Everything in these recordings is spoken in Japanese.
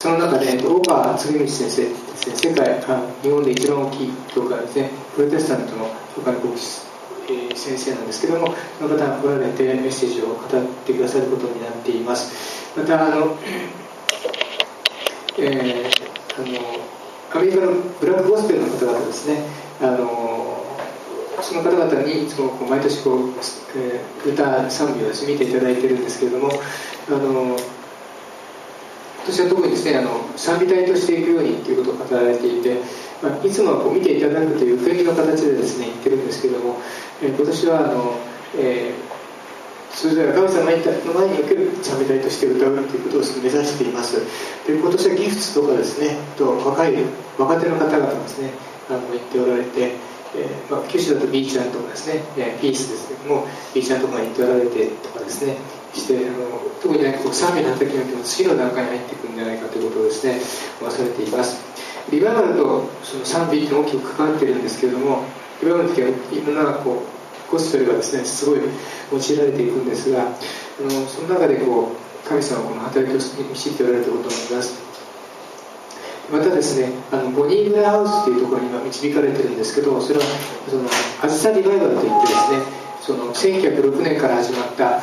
その中で大川嗣道先生ですね、日本で一番大きい教会ですね、プロテスタントの教会の牧師、先生なんですけども、その方が来られてメッセージを語ってくださることになっています。またアメリカのブラックゴスペルの方々ですね、その方々にいつも毎年歌賛美をですね見ていただいているんですけれども、私は特にですね賛美隊としていくようにということを語られていて、いつもは見ていただくという受け身の形でですね言ってるんですけれども、今年はそれぞれ神様の前における賛美隊として歌うということを目指しています。で、今年はギフツとかですね若手の方々がですね言っておられて、九州だと B ちゃんとかですね、ピースですけども B ちゃんとか言っておられてとかですねして特に賛美の働きによっても次の段階に入っていくんじゃないかということをですねされています。リバイバルとその賛美って大きく関わっているんですけれども、リバイバルの時はいろんなゴスペルがですねすごい用いられていくんですが、その中で神様のこの働きを導いておられるということを思います。またですねボニー・ブラハウスというところに今導かれているんですけど、それはアジサリバイバルといってですね1906年から始まった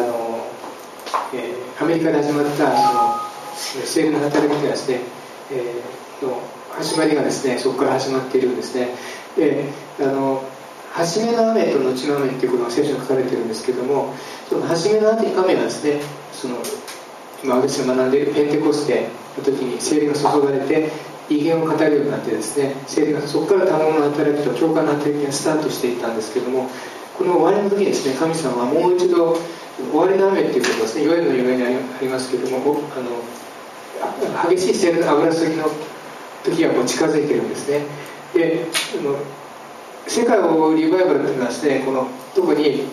アメリカで始まった聖霊の働きがですね、始まりがですねそこから始まっているんですね。で初めの雨と後の雨ということが聖書に書かれているんですけども、その初めの雨がですね今私が学んでいるペンテコステの時に聖霊が注がれて異言を語るようになってですね、聖霊がそこから賜物の働きと教会の働きがスタートしていったんですけども、この終わりの時にですね神様はもう一度終わりの雨ということですね、いわゆるの夢にありますけれども激しい聖霊の油注ぎの時が近づいているんですね。で世界をリバイバルというのはですね特に、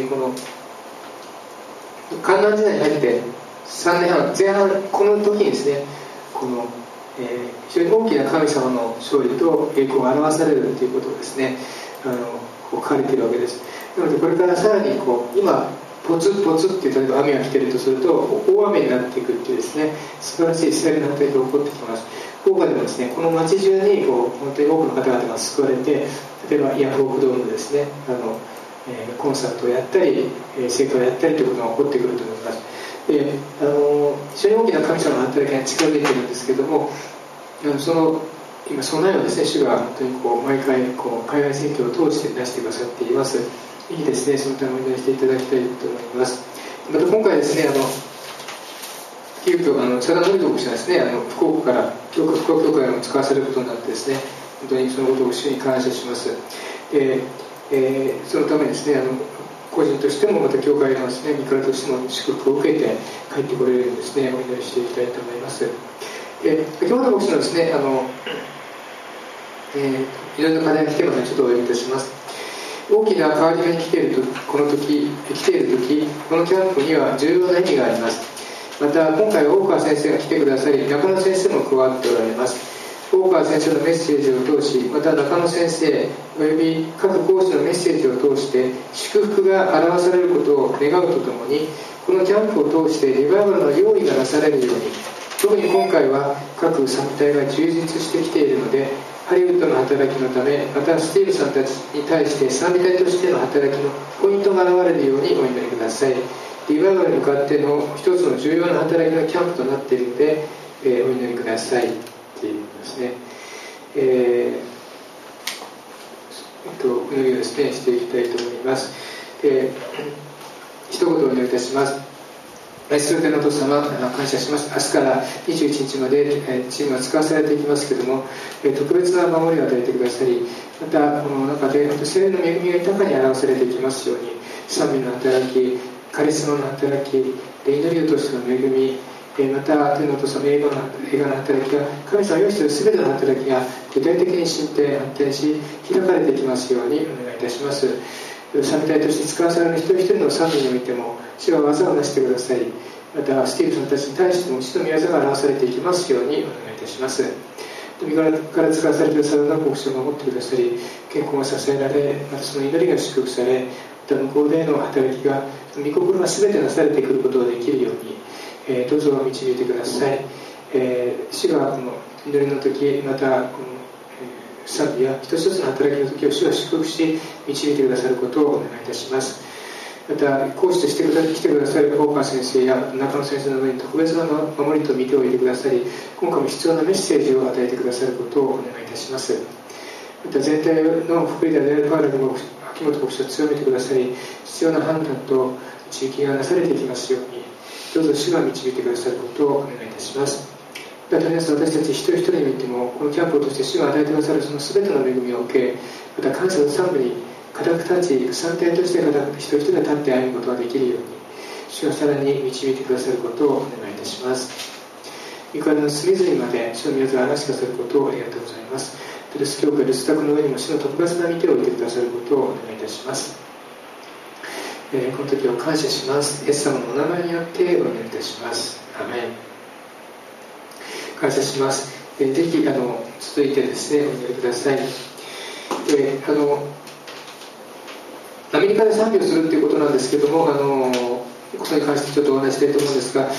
観覧時代に入って3年半前半この時にですね非常に大きな神様の勝利と栄光が表されるということをですね書かれているわけです。なのでこれからさらに今ポツポツって例えば雨が来ているとすると大雨になっていくっていうですね素晴らしい聖霊の働きが起こってきます。福岡でもですねこの街中に本当に多くの方々が救われて、例えばイヤフォークドームでですねコンサートをやったり聖歌をやったりということが起こってくると思います。で非常に大きな神様の働きが近づいているんですけども、今備えをですね主が本当に毎回海外選挙を通して出してくださっています。いいですね、そのためにお祈りしていただきたいと思います。また今回ですね急遽佐田典子氏がですね福岡教会を使わせることになってですね本当にそのことを主に感謝します。そのためにですね個人としてもまた教会のですね身からとしても祝福を受けて帰ってこれるようにですねお祈りしていきたいと思います。今日の牧師のですねいろんな課題が来ていますのでちょっとお呼びいたします。大きな変わり目に来ている時このキャンプには重要な意味があります。また今回は大川先生が来てくださり中野先生も加わっておられます。大川先生のメッセージを通し、また中野先生および各講師のメッセージを通して祝福が表されることを願うとともに、このキャンプを通してリバイバルの用意がなされるように、特に今回は各賛美隊が充実してきているので、ハリウッドの働きのため、またスティーブさんたちに対して賛美隊としての働きのポイントが現れるようにお祈りください。リバイバルに向かっての一つの重要な働きのキャンプとなっているので、お祈りくださいということですね。お祈りをですねしていきたいと思います。一言お祈りいたします。愛する天のお父様、感謝します。明日から21日までチームが使わされていきますけれども、特別な守りを与えてくださり、またこの中で聖霊の恵みが豊かに表されていきますように、賛美の働き、カリスマの働き、祈りを通しての恵み、また天のお父様、映画の働きが、神様を用意している全ての働きが具体的に進展発展し開かれていきますようにお願いいたします。賛美隊として使わされる一人一人の賛美においても主は技をなしてください。またスティーブさんたちに対しても主の御業が表されていきますようにお願いいたします。身から使わされているサラダ牧師を守ってくださり、健康が支えられ、またその祈りが祝福され、また向こうでの働きが御心が全てなされてくることができるように、どうぞ導いてください。 主がこの祈りの時、またこの賛美や一つ一つの働きの時を主が祝福し導いてくださることをお願いいたします。また講師として来てくださる大川先生や中野先生の上に特別な守りと見ておいてくださり、今回も必要なメッセージを与えてくださることをお願いいたします。また全体の福利であるパウロの秋元牧師を強めてくださり、必要な判断と地域がなされていきますように、どうぞ主が導いてくださることをお願いいたします。またとりあえず私たち一人一人においても、このキャンプを通して主が与えてくださるその全ての恵みを受け、また感謝と賛美に固く立ち、賛体として一人一人が立って歩むことができるように、主がさらに導いてくださることをお願いいたします。御体の隅々まで主の皆さんを表してくださることをありがとうございます。ルス教会留守宅の上にも主の特別な見てを置いてくださることをお願いいたします。この時を感謝します。イエス様のお名前によってお願いいたします。アメン。感謝します。ぜひ続いてですね、お祈りください。アメリカで賛美をするということなんですけども、ことに関してちょっとお話ししたいと思うんですが、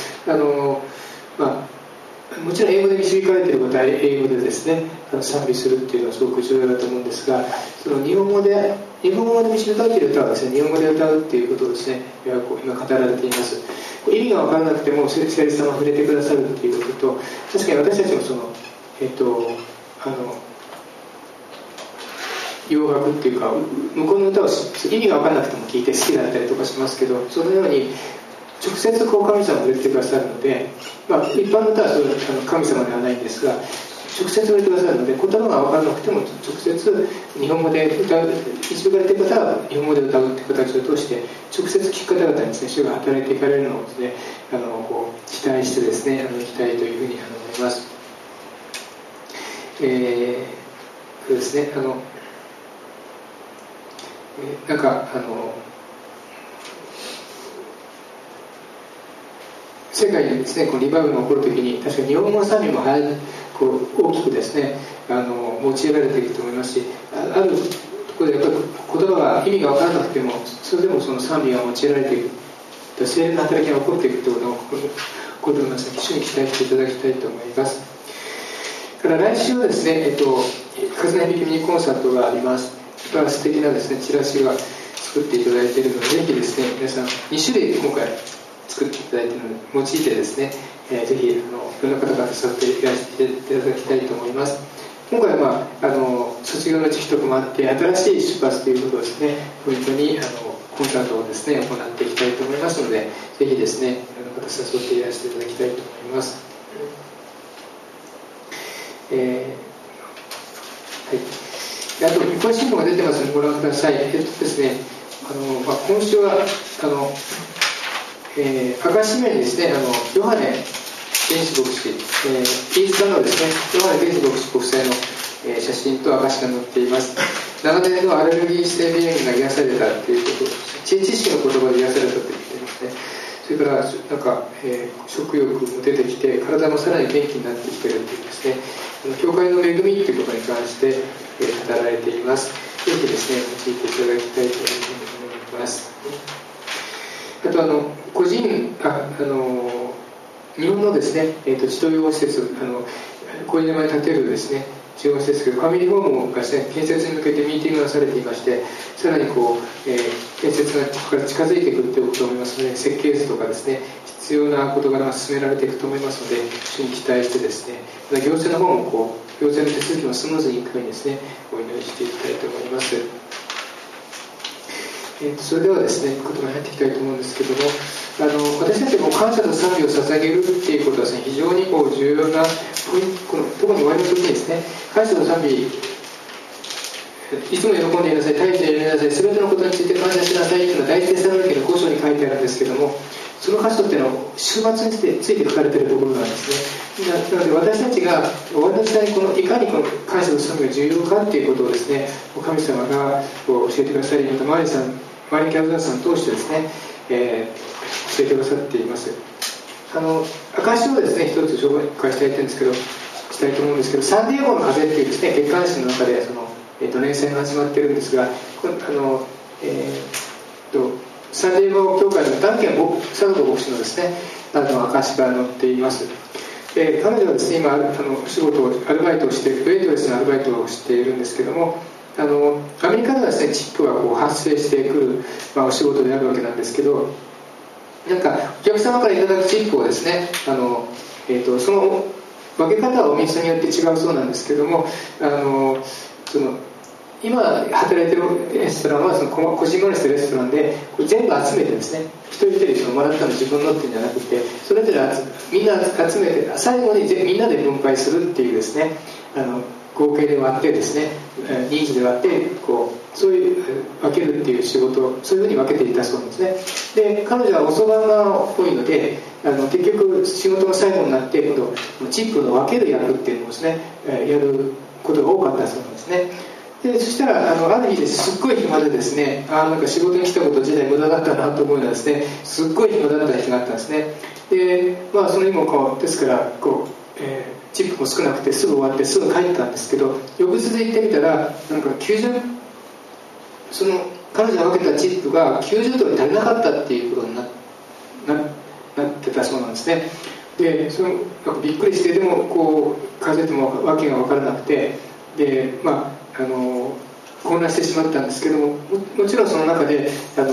もちろん英語で導かれている方は英語でですね賛美するっていうのはすごく重要だと思うんですが、その日本語で導かれている歌はですね、日本語で歌うっていうことをですね、今語られています。意味が分からなくても聖霊様が触れてくださるっていうことと、確かに私たちもその洋楽っていうか向こうの歌を意味が分からなくても聴いて好きだったりとかしますけど、そのように直接神様が触れてくださるので、一般の歌はそう神様ではないんですが、直接触れてくださるので、言葉が分からなくても直接日本語で歌う、導かれている方は日本語で歌うという形を通して直接聞く方々にですね、主が働いていかれるのをですね、期待してですね、行きたいというふうに思います。そうですね、世界でですね、こうリバウンドが起こるときに、確かに日本語の賛美も大きくですね、用いられていると思いますし、あるところでやっぱり言葉が意味が分からなくても、それでもその賛美が用いられている、聖霊の働きが起こっていくということを皆さん一緒に期待していただきたいと思います。から来週はですね、風の響きミニコンサートがあります。素敵なですね、チラシが作っていただいているので、ぜひですね、皆さん2種類今回作っていただいているので用いてですね、ぜひいろんな方々と触っていらしていただきたいと思います。今回は卒業の時期とかもあって新しい出発ということをですねポイントにコンサートをですね行っていきたいと思いますので、ぜひですねいろんな方誘っていらしていただきたいと思います。あと日本新聞が出てますのでご覧ください。ですね、今週は赤紙面にですね、ヨハネ天使牧師、飯塚のですね、ヨハネ天使牧師ご夫妻の、写真と証が載っています。長年のアレルギー性鼻炎が癒されたということ、知識の言葉で癒されたと言っていますね。それから食欲も出てきて、体もさらに元気になってきているというですね、教会の恵みということに関して語られています。ぜひですね、用いていただきたいというふうに思います。あと個人日本のですね、児童養護施設こういう名前に建てるですね児童養護施設、ファミリーホームがですね建設に向けてミーティングがされていまして、さらに建設がここから近づいていくということを思いますので、設計図とかですね必要な事柄が進められていくと思いますので、一緒に期待してですね、また行政の方も行政の手続きもスムーズにいくようにですねお祈りしていきたいと思います。それではですね、言葉に入っていきたいと思うんですけども、私たちも感謝と賛美を捧げるっていうことはですね、非常に重要な特に終わりの時にですね、感謝と賛美、いつも喜んでいなさい、絶えず祈りなさい、すべてのことについて感謝しなさいというのは第一テサロニケの5章に書いてあるんですけども、その箇所っていうのは終末について書かれているところなんですね。なので私たちが終わりの時代にいかに感謝と賛美が重要かっていうことをですね、神様が教えてくださり、またマリーキャブザーさんを通してですね、教えてくださっています。証をですね一つ紹介したいと思うんですけど、サンディエゴの風っていうですね月刊誌の中で連載が始まっているんですが、サンディエゴ教会のダンケン・サドコ牧師のですね証が載っています。 彼女はですね、今仕事をアルバイトをしてウェイトレスのアルバイトをしているんですけども、アメリカではですねチップがこう発生してくる、お仕事であるわけなんですけど、なんかお客様からいただくチップをですねその分け方はお店によって違うそうなんですけども、その今働いてるレストランはそのこじんまりしたレストランでこれ全部集めてですね、一人一人もらったの自分のっていうんじゃなくて、それぞれみんな集めて最後にみんなで分配するっていうですね、合計で割ってですね、人数で割ってこうそういう分けるっていう仕事をそういうふうに分けていたそうなんですね。で彼女は遅番が多いので結局仕事の最後になって今度チップの分ける役っていうのをですねやることが多かったそうなんですね。でそしたらある日ですっごい暇でですね、なんか仕事に来たこと自体無駄だったなと思うのはですね、すっごい暇だった日があったんですね。でその日もこうですからこう、チップも少なくてすぐ終わってすぐ帰ったんですけど、翌日行ってみたらなんかその彼女が分けたチップが90ドル足りなかったっていうことになってたそうなんですね。でなんかびっくりして、でもこう数えても訳が分からなくて、で混乱してしまったんですけども、もちろんその中で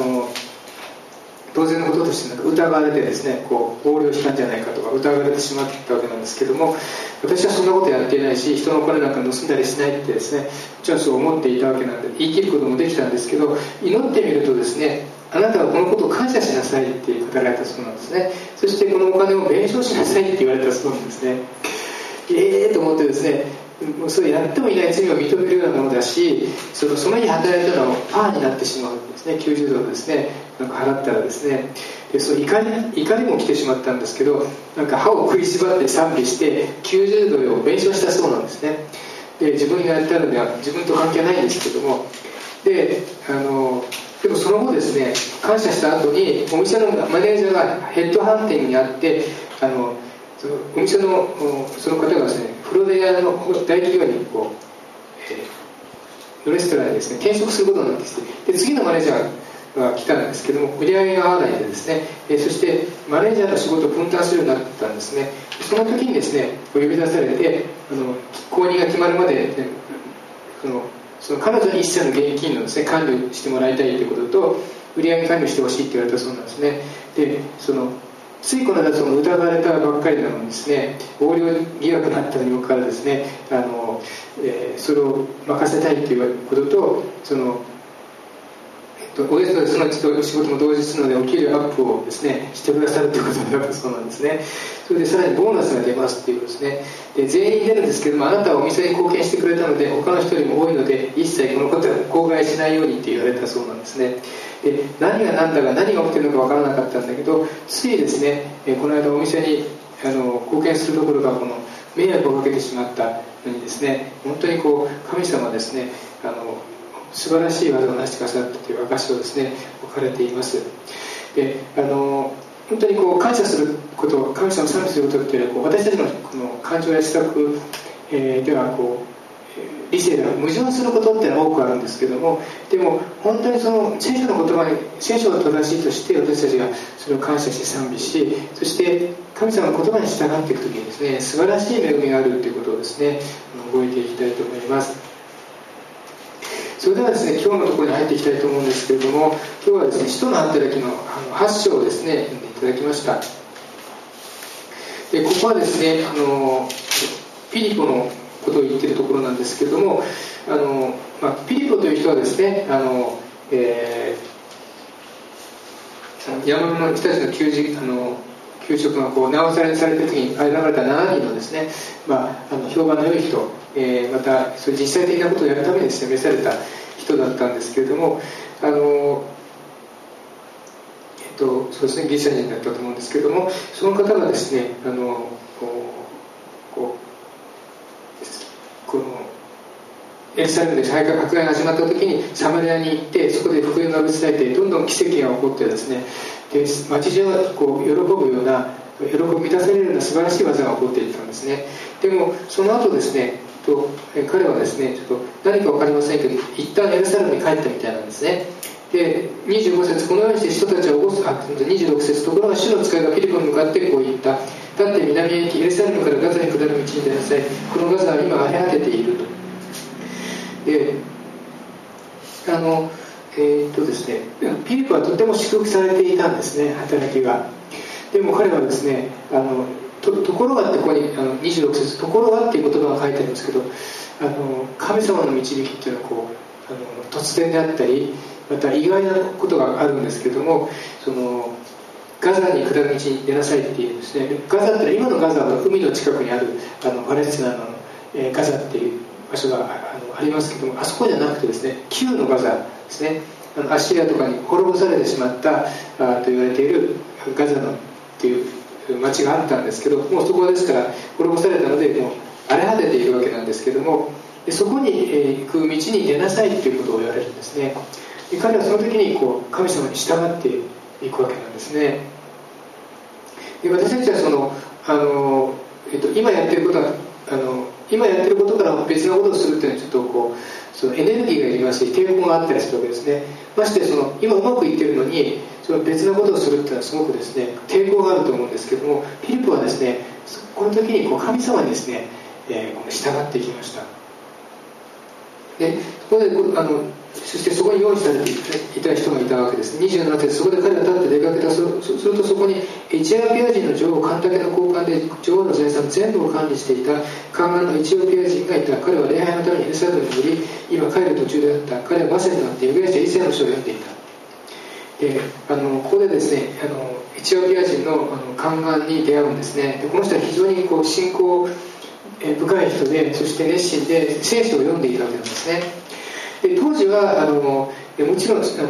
当然のこととして疑われてですね、こう横領したんじゃないかとか疑われてしまったわけなんですけども、私はそんなことやっていないし人のお金なんか盗んだりしないってですね、もちろんそう思っていたわけなんで言い切ることもできたんですけど、祈ってみるとですね、あなたはこのことを感謝しなさいって語られたそうなんですね。そしてこのお金を弁償しなさいって言われたそうなんですね。と思ってですね、それやってもいない罪を認めるようなものだし、その日働いたのはパーになってしまうんですね。90ドルですね、なんか払ったらですね、でその怒りも来てしまったんですけど、なんか歯を食いしばって賛美して90ドルを弁償したそうなんですね。で自分がやったのでは自分と関係ないんですけども、でもその後ですね、感謝した後にお店のマネージャーがヘッドハンティングにあってそのお店のその方がですね、フロリダの大企業にこう、レストランにですね転職することになってきて、で次のマネージャーが来たんですけども売り上げが合わないでですね、そしてマネージャーの仕事を分担するようになったんですね。その時にですね呼び出されて後任が決まるまで、その彼女に一切の現金のですね管理をしてもらいたいということと売り上げ管理してほしいって言われたそうなんですね。でついこの間疑われたばっかりなのにですね、横領疑惑があったにもかかわらずですね、それを任せたいということとおですのその仕事も同時するのでお給料アップをですねしてくださるということになったそうなんですね。それでさらにボーナスが出ますっていうですね、で全員出るんですけども、あなたはお店に貢献してくれたので他の人よりも多いので一切このことは口外しないようにって言われたそうなんですね。で何が何だか何が起きてるのか分からなかったんだけど、ついですねこの間お店に貢献するところが迷惑をかけてしまったのにですね、本当にこう神様はですね素晴らしい技を成してくださったという証をですね置かれています。で本当にこう感謝すること、神様を賛美することっていうのは私たちのこの感情や思覚、では理性では矛盾することっていうのは多くあるんですけども、でも本当にその聖書の言葉に聖書が正しいとして私たちがそれを感謝して賛美し、そして神様の言葉に従っていくときにですね素晴らしい恵みがあるということをですね覚えていきたいと思います。それではですね今日のところに入っていきたいと思うんですけれども、今日はですね使徒の働きの8章をですね読んでいただきました。でここはですねピリポのことを言っているところなんですけれども、ピリポという人はですね山の人たちの給食が直されされた時に選ばれた7人のですね、評判の良い人、またそういう実際的なことをやるためにですね召された人だったんですけれども、そうですねギリシャ人だったと思うんですけれども、その方がですねエルサレムで迫害が始まった時にサマリアに行って、そこで福音が伝えてどんどん奇跡が起こってですね、で町中が喜ぶような喜び満たされるような素晴らしい技が起こっていったんですね。でもその後ですね彼はですねちょっと何か分かりませんけど一旦エルサレムに帰ったみたいなんですね。 で25節、このようにして人たちを起こす。26節、ところが主の使いがピリポに向かってこう言った。だって南へ行き、エルサレムからガザに下る道に出なさい。このガザは今荒れ果てていると。でですね、ピリポはとても祝福されていたんですね、働きが。でも彼はですね、ところがってここに26節、ところがっていう言葉が書いてあるんですけど、神様の導きっていうのはこう突然であったり、また意外なことがあるんですけども、ガザに下る道に出なさいっていうんですね。ガザって今のガザは海の近くにあるパレスチナの、ガザっていう場所がありますけども、あそこじゃなくてですね、旧のガザですね、アッシリアとかに滅ぼされてしまったと言われているガザのっていう町があったんですけど、もうそこはですから滅ぼされたのでもう荒れ果てているわけなんですけども、そこに行く道に出なさいということを言われるんですね。で彼はその時にこう神様に従っていくわけなんですね。で私たちは今やってることは今やってることから別のことをするっていうのはちょっとこうそのエネルギーがいりますし抵抗があったりするわけですね。まして今うまくいってるのにその別のことをするっていうのはすごくですね抵抗があると思うんですけども、フィリポはですねこの時にこう神様にですね、従っていきました。でそこでそしてそこに用意されていた人がいたわけです。27節、そこで彼は立って出かけた。するとそこにエチオピア人の女王カンタケの交換で女王の財産全部を管理していた宦官のエチオピア人がいた。彼は礼拝のためにエルサレムに乗り、今帰る途中であった。彼はバセになって預言者イザヤの書を読んでいた。でここでですねエチオピア人の宦官に出会うんですね。でこの人は非常にこう信仰深い人で、そして熱心で聖書を読んでいたわけなんですね。で当時はもちろん私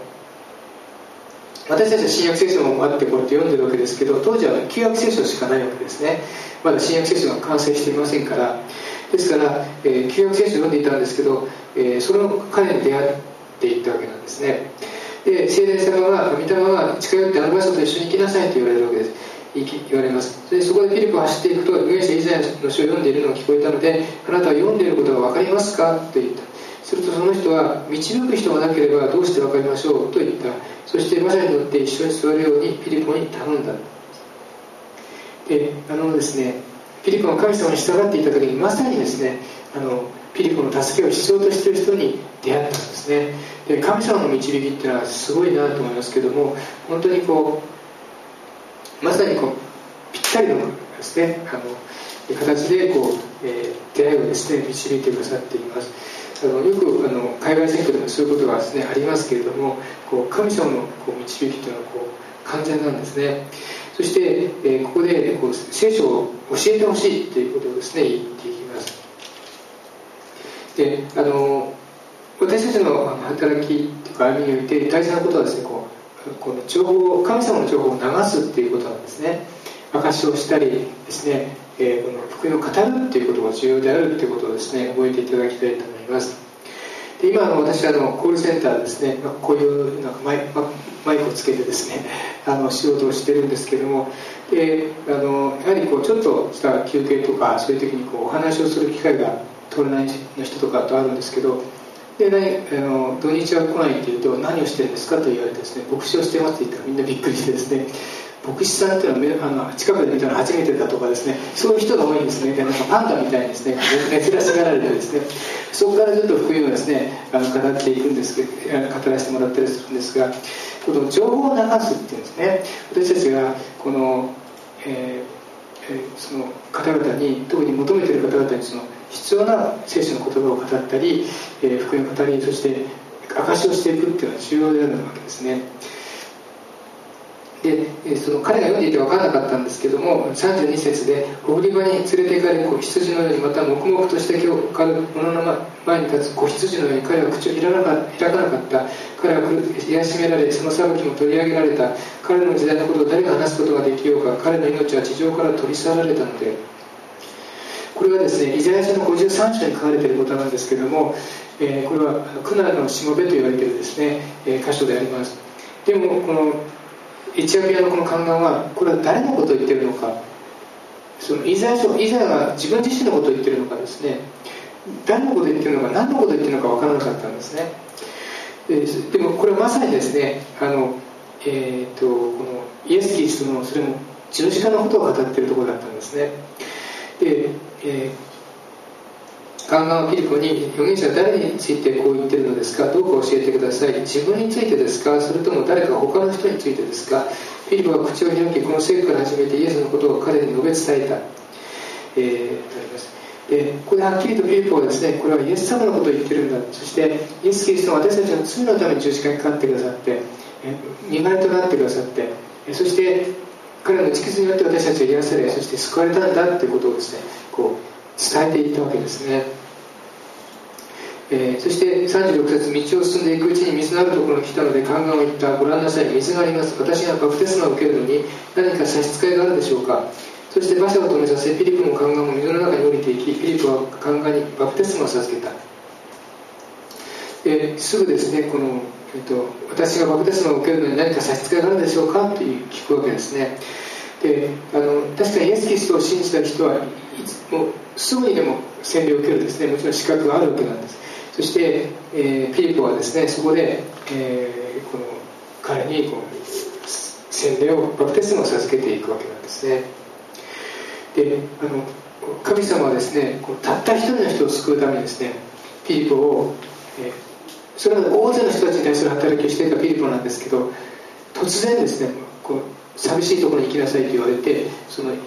たちは新約聖書もあってこうやって読んでるわけですけど、当時は旧約聖書しかないわけですね。まだ新約聖書が完成していませんから。ですから、旧約聖書を読んでいたんですけど、その彼に出会っていったわけなんですね。で聖霊様が御霊が近寄ってあの場所と一緒に行きなさいと言われるわけです。言われます。そこでフィリポを走っていくと預言者イザヤの書を読んでいるのが聞こえたので、あなたは読んでいることが分かりますかと言った。するとその人は、導く人がなければどうして分かりましょうと言った。そして馬車に乗って一緒に座るようにフィリポに頼んだ。でですね、フィリポが神様に従っていた時にまさにですねフィリポの助けを必要としている人に出会ったんですね。で神様の導きっていうのはすごいなと思いますけども、本当にこうまさにこうぴったりのですね形でこう、出会いをですね導いてくださっています。よく海外選挙でもそういうことがですねありますけれども、こう神様のこう導きというのはこう完全なんですね。そして、ここでこう聖書を教えてほしいということをですね言っていきます。で私たちの働きというか歩みにおいて大事なことはですねこの情報を神様の情報を流すっていうことなんですね。証しをしたりですね、この福音を語るっていうことが重要であるっていうことをですね覚えていただきたいと思います。で今私コールセンターですね、こういうなんかマイクをつけてですね仕事をしてるんですけども、でやはりこうちょっとした休憩とかそういう時にこうお話をする機会が取れないの人とかとあるんですけど、で土日は来ないって言うと何をしてるんですかと言われてですね、牧師をしてますって言ったらみんなびっくりしてですね、牧師さんっていうのは近くで見たの初めてだとかですね、そういう人が多いんですね。でなんかパンダみたいにですね珍しがられてですね、そこからちょっと福音をですね語っていくんですけど、語らせてもらったりするんですが、この情報を流すっていうんですね。私たちがこの、その方々に、特に求めている方々にその必要な聖書の言葉を語ったり、福音を語り、そして証しをしていくっていうのは重要であるわけですね。でその彼が読んでいて分からなかったんですけども、32節で送り場に連れて行かれる子羊のように、また黙々として今日から物の前に立つ子羊のように彼は口を開かなかった。彼は癒しめられ、その裁きも取り上げられた。彼の時代のことを誰が話すことができようか。彼の命は地上から取り去られたので。これはですねイザヤ書の53章に書かれていることなんですけども、これは苦難のしもべと言われているですね、箇所であります。でもこのエチオピアのこの宦官はこれは誰のことを言っているのか、そのイザヤが自分自身のことを言っているのかですね、誰のことを言っているのか何のことを言っているのか分からなかったんですね。 でもこれはまさにですね、このイエス・キリストのそれも十字架のことを語っているところだったんですね。で、ガンガンはピリポに、預言者は誰についてこう言っているのですか、どうか教えてください。自分についてですか、それとも誰か他の人についてですか。ピリポは口を開き、この聖句から始めてイエスのことを彼に述べ伝えた、あります。でここではっきりとピリポはですね、これはイエス様のことを言ってるんだ、そしてイエス・キリストは私たちの罪のために十字架にかかってくださって、身代わりとなってくださって、そして彼の血によって私たちは癒され、そして救われたんだということをですね、こう伝えていったわけですね。そして36節、道を進んでいくうちに水のあるところに来たので宦官を言った。ご覧なさい、水があります。私がバプテスマを受けるのに何か差し支えがあるでしょうか。そして馬車を止めさせ、ピリポも宦官も水の中に降りていき、ピリポは宦官にバプテスマを授けた。すぐですね、この、私がバプテスマを受けるのに何か差し支えがあるでしょうかという聞くわけですね。で確かにイエス・キリストを信じた人はもうすぐにでも洗礼を受けるですね、もちろん資格があるわけなんです。そして、ピリポはですね、そこで、この彼にこう洗礼をバプテスマを授けていくわけなんですね。で神様はですね、たった一人の人を救うためにですね、ピリポを、それまで大勢の人たちに対する働きをしていたピリポなんですけど、突然ですね、こう寂しいところに行きなさいと言われて、その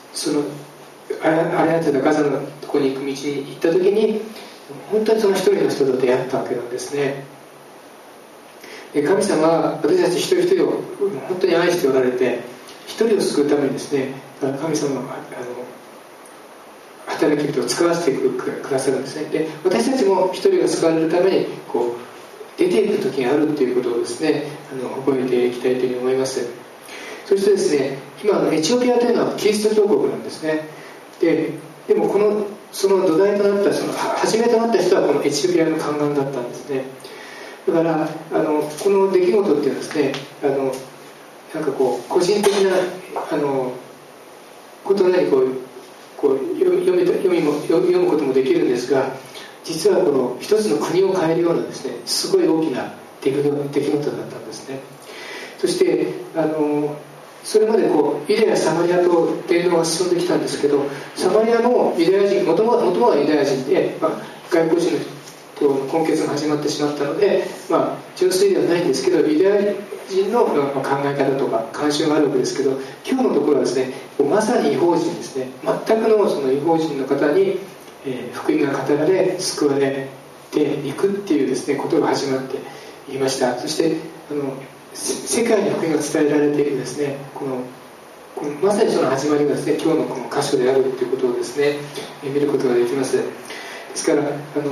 荒れ果てたガザのところに行く道に行った時に、本当にその一人の人と出会ったわけなんですね。で神様は私たち一人一人を本当に愛しておられて、一人を救うためにですね、神様の働き人を使わせてくださるんですね。で私たちも一人が救われるためにこう出ていく時があるということをですね、覚えていきたいというふうに思います。そしてですね、今エチオピアというのはキリスト教国なんですね。でもその土台となった、その初めとなった人はこのエチオピアの宦官だったんですね。だからこの出来事っていうのはですね、なんかこう個人的なことなりこう読むこともできるんですが、実はこの一つの国を変えるようなですね、すごい大きな出来事だったんですね。そしてそれまでユダヤサマリアと伝道が進んできたんですけど、サマリアもユダヤ人、もともとはユダヤ人で、外国人との混血が始まってしまったので、純粋ではないんですけど、ユダヤ人の考え方とか慣習があるわけですけど、今日のところはですね、まさに異邦人ですね、全くのその異邦人の方に、福音が語られ救われていくっていうですね、ことが始まっていました。そして世界に福音が伝えられているですね、このまさにその始まりがですね、今日のこの箇所であるということをですね、見ることができます。ですから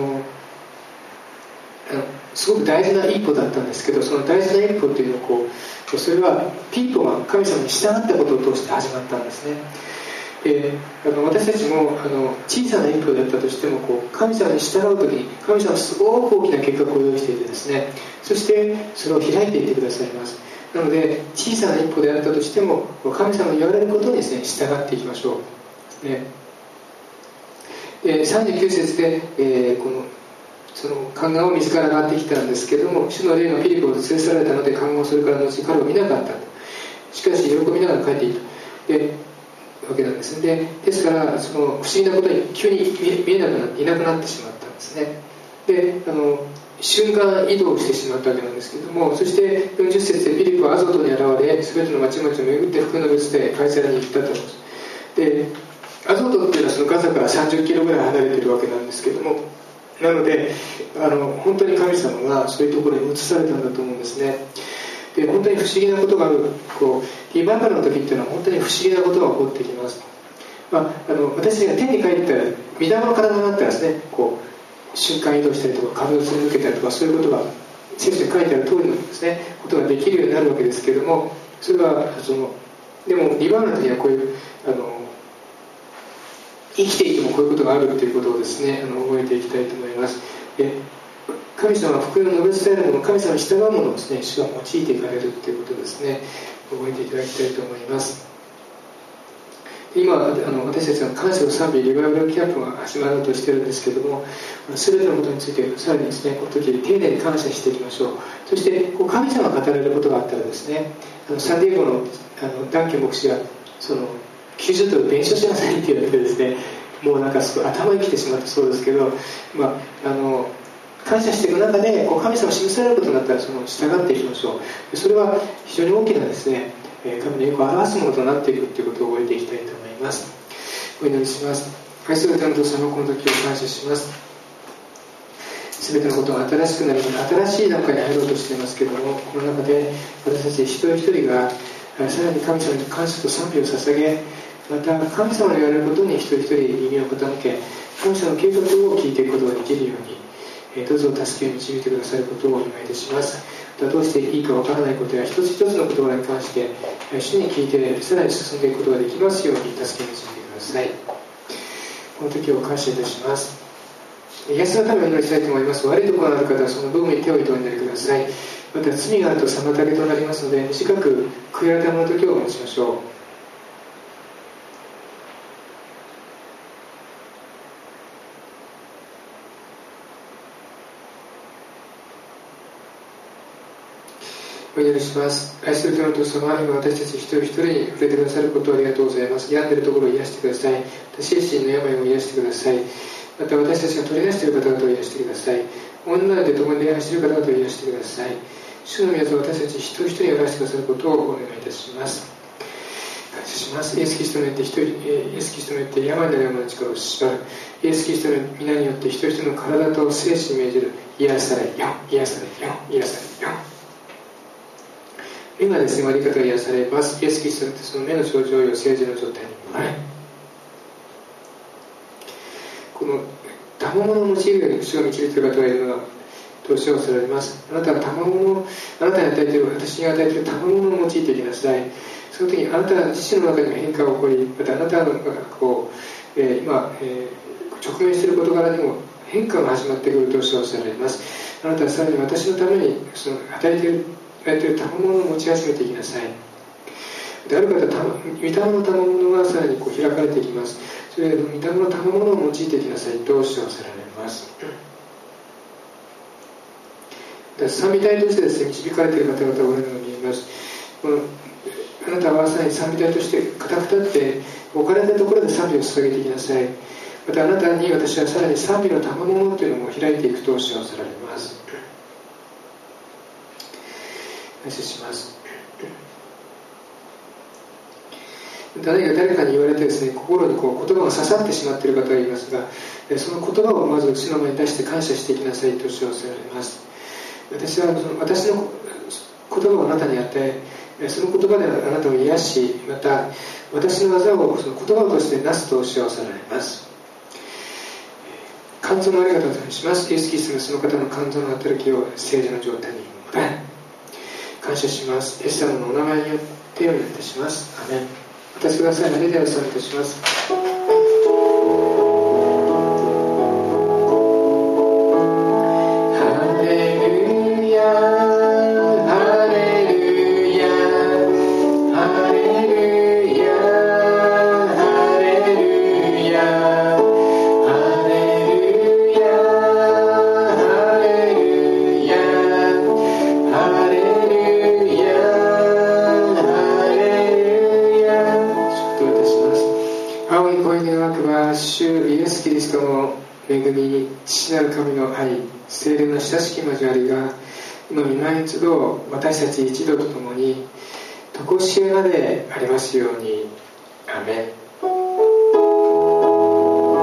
すごく大事な一歩だったんですけど、その大事な一歩というのをそれはピリポが神様に従ったことを通して始まったんですね。私たちも小さな一歩だったとしても神様に従うときに神様はすごく大きな計画を用意していてですね、そしてそれを開いていってくださいます。なので小さな一歩であったとしても神様に言われることにですね、従っていきましょうですね。39節で、その宦官を自ら上がってきたんですけども、主の霊がピリポを連れ去られたので宦官はそれから後彼を見なかった。しかし喜びながら帰っていたわけなんですね。ですからその不思議なことに急に見えなくなっていなくなってしまったんですね。で瞬間移動してしまったわけなんですけれども、そして40節でピリポはアゾトに現れ、全ての町々を巡って福音の別でカイサラに行ったと思います。でアゾトっていうのはそのガザから30キロぐらい離れているわけなんですけれども、なので本当に神様がそういうところに移されたんだと思うんですね。で本当に不思議なことがある。リバイバルの時っていうのは本当に不思議なことが起こってきます。私が天に帰ったら御霊の体になったらですね、瞬間移動したりとか壁をすり抜けたりとか、そういうことが聖書に書いてある通りのですね、ことができるようになるわけですけれども、それはでもリバイバルの時にはこういう生きていてもこういうことがあるということをですね、覚えていきたいと思います。神様は福音を述べ伝えるもの、神様に従うものをですね、主は用いていかれるということをですね、覚えていただきたいと思います。 今私たちは感謝と賛美リバイバルキャンプが始まろうとしているんですけれども、全てのことについてさらにですね、この時丁寧に感謝していきましょう。そして神様が語られることがあったらですね、サンディエゴのダンケン牧師が90ドル弁償しなさいって言われてですね、もうなんかすごい頭にきてしまったそうですけど、感謝していく中で神様を示されることになったらその従っていきましょう。それは非常に大きなですね、神の栄光を表すものとなっていくということを覚えていきたいと思います。お祈りします。愛する天の父様、この時を感謝します。すべてのことが新しくなり、新しい段階に入ろうとしていますけれども、この中で私たち一人一人がさらに神様に感謝と賛美を捧げ、また神様の言われることに一人一人耳を傾け、神様の計画を聞いていくことができるように、どうぞ助けを導いてくださることをお願いいたします。またどうしていいかわからないことや一つ一つの言葉に関して主に聞いてさらに進んでいくことができますように助けを導いてください。この時を感謝いたします。癒しのためにお祈りしたいと思います。悪いところがある方はその部分に手を置いてお祈りください。また罪があると妨げとなりますので、短く悔い改めの時をお待ちましょう。お祈りします。愛する天の父様、今私たち一人一人に触れてくださることをありがとうございます。病んでいるところを癒してください。精神の病を癒してください。また私たちが取り出している方々を癒してください。女で共に礼拝している方々を癒してください。主の皆様、私たち一人一人に表してくださることをお願いいたします。感謝します。イエス・キリストによってイエス・キリストによって病になる者の力を縛る。イエス・キリストの皆によって一人一人の体と精神に命じる。癒されよ、癒されよ、癒されよ。目がですね、割り方が癒されます。イエス・キリストによってその目の症状を正常の状態に戻る。この賜物を用いるように主を導いている方がいるのがどうしようされます。あなたが賜物を、あなたに与えている、私に与えている賜物を用いていきなさい。その時にあなた自身の中にも変化が起こり、またあなたが今、直面している事柄にも変化が始まってくるとしようされます。あなたはさらに私のためにその与えている賜物を持ち始めていきなさい。である方は御霊の賜物がさらに開かれていきます。それで御霊の賜物を用いていきなさいと主張されます。賛美隊としてですね、導かれている方々がおられるのが見えます。あなたはさらに賛美隊として固く立って置かれたところで賛美を捧げていきなさい。またあなたに私はさらに賛美の賜物というのも開いていくと主張されます。感謝します。誰かに言われてですね、心に言葉が刺さってしまっている方がいますが、その言葉をまず主の前に出して感謝していきなさいと主張されます。私の言葉をあなたに与え、その言葉であなたを癒し、また私の技をその言葉を通してなすと主張されます。肝臓のありがとうございます。イエス・キリストがその方の肝臓の働きを正常の状態に戻る。感謝します。イエス様のお名前によってお願いいたします。アメン。お立ちください。あれでお伝えいたします。恵み、父なる神の愛、聖霊の親しき交わりが今御前一度私たち一同と共に常しえまでありますように。アメン。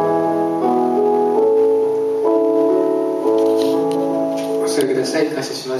お座りください。感謝します。